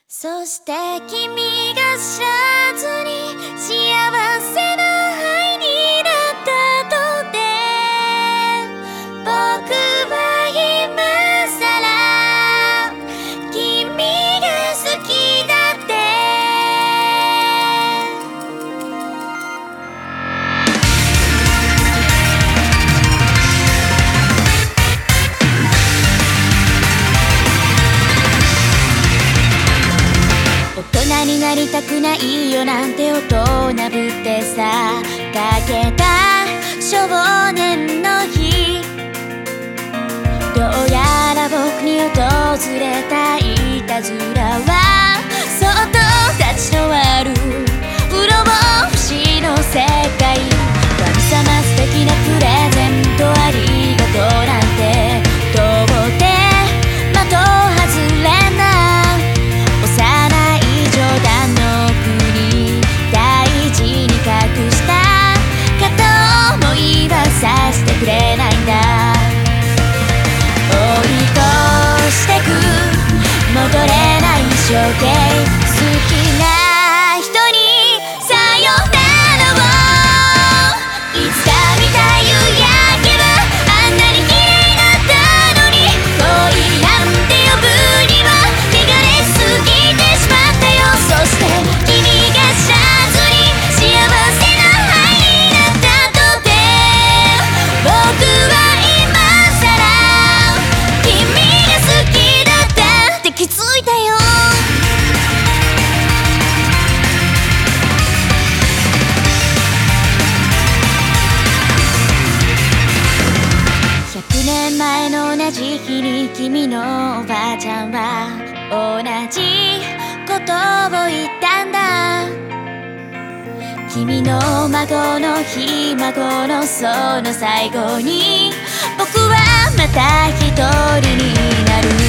そして君が知らずに幸せな愛になったとて、僕は今さら君が好きだって。大人になりたくないよなんて大人ぶってさかけた少年の日、どうやら僕に訪れたいたずらはそっと立ち止まる不老不死の世界。神様素敵なプレゼントありがとうなんて到底的外れな幼い冗談の国、大事に隠した片思いはさせてくれないんだ。追い越してく戻れない象形、好きな人にさよならを。いつか見た夕焼けはあんなに綺麗だったのに、恋なんて呼ぶには汚れすぎてしまったよ。そして君が知らずに幸せな愛になったとて、僕は今さら君が好きだったって気づいたよ。100年前の同じ日に君のおばあちゃんは同じことを言ったんだ。君の孫のひ孫のその最後に僕はまた一人になる。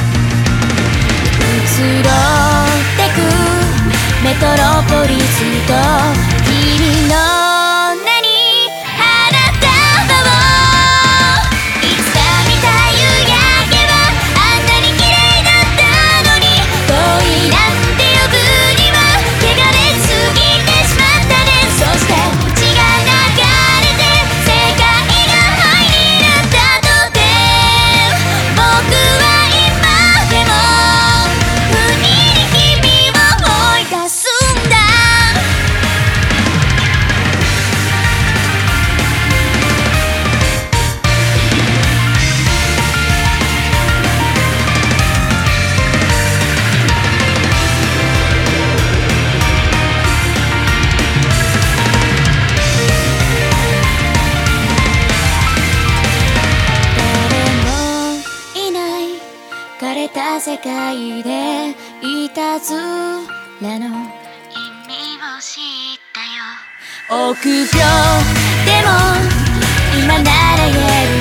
移ろってくメトロポリスと君の名に花束を。いつか見た夕焼けはあんなに綺麗だったのに、恋なんて呼ぶには汚れすぎてしまったね。そして血が流れて世界が愛になったとて、僕は今でも不意に君を思い出すんだ。誰もいない枯れた世界でいたずらの意味を知ったよ。臆病でも今なら言える